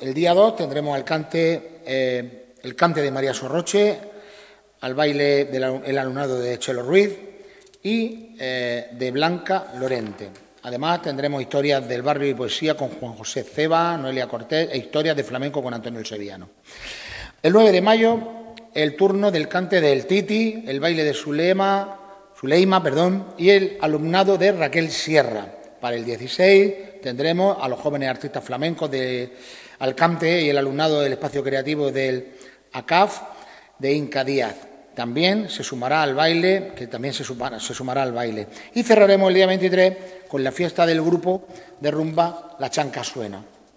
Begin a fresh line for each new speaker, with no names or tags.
El día 2 tendremos el cante de María Sorroche, al baile del alumnado de Chelo Ruiz y de Blanca Lorente. Además, tendremos historias del barrio y poesía con Juan José Ceba, Noelia Cortés e historias de flamenco con Antonio el Sevillano. El 9 de mayo, el turno del cante del Titi, el baile de Zuleima, y el alumnado de Raquel Sierra. Para el 16 tendremos a los jóvenes artistas flamencos al cante y el alumnado del espacio creativo del ACAF de Inca Díaz. También se sumará al baile, Y cerraremos el día 23 con la fiesta del grupo de rumba La Chanca Suena.